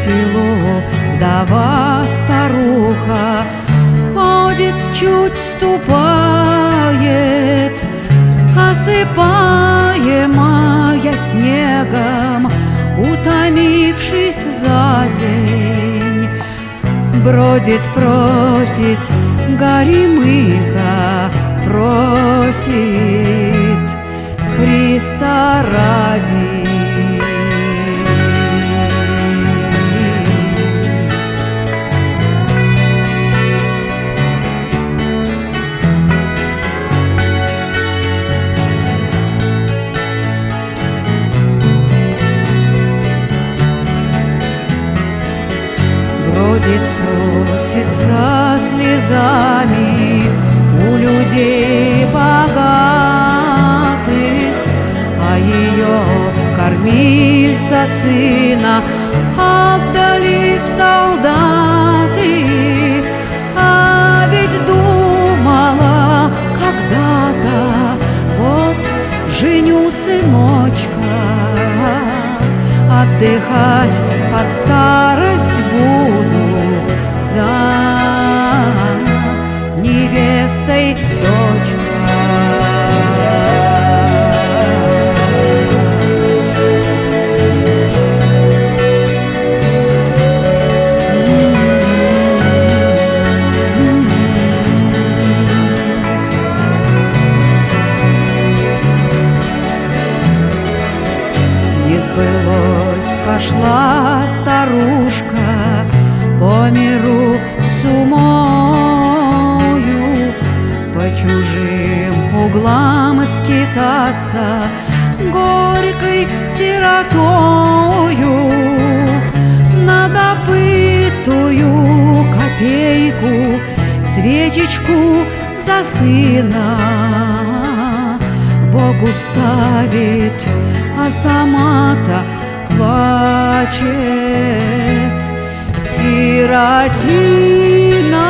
селу вдова старуха, ходит, чуть ступает, осыпаемая снегом, утомившись за день. Бродит, просит, горемыка просит Христа ради. Бродит, просит со слезами у людей богатых, а ее кормильца сына отдали в солдаты. А ведь думала когда-то, вот женю сыночка, отдыхать под старость буду за невестой дочка. Не сбылось, пошла старушка по миру с умою, по чужим углам скитаться горькой сиротою. На добытую копейку свечечку за сына Богу ставит, а сама-то плачет сиротина.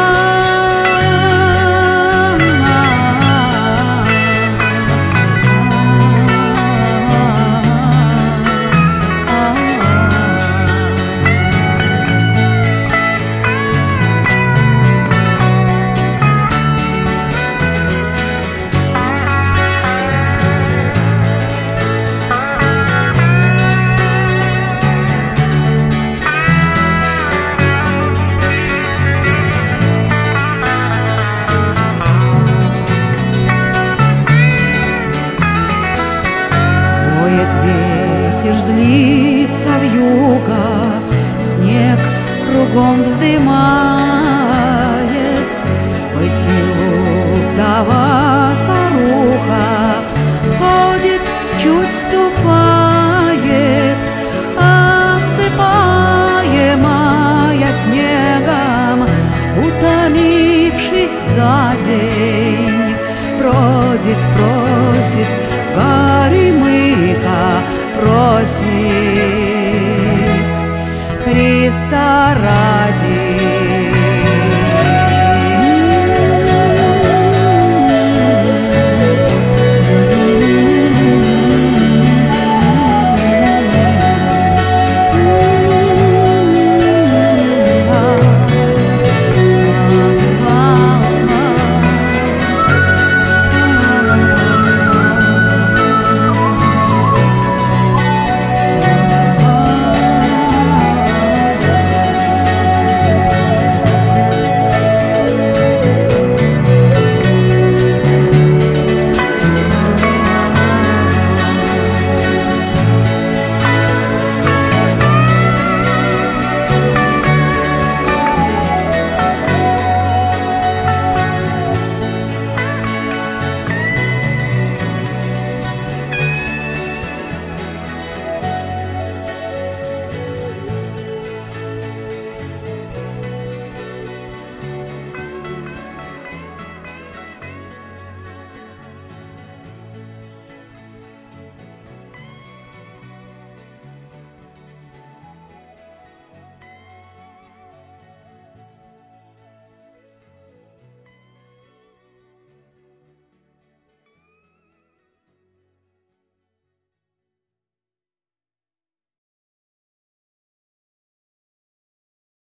Ветер злится вьюга, снег кругом вздымает. По селу вдова старуха ходит, чуть ступает, осыпаемая снегом, утомившись за день. Бродит, просит, горемыка просит Христа ради.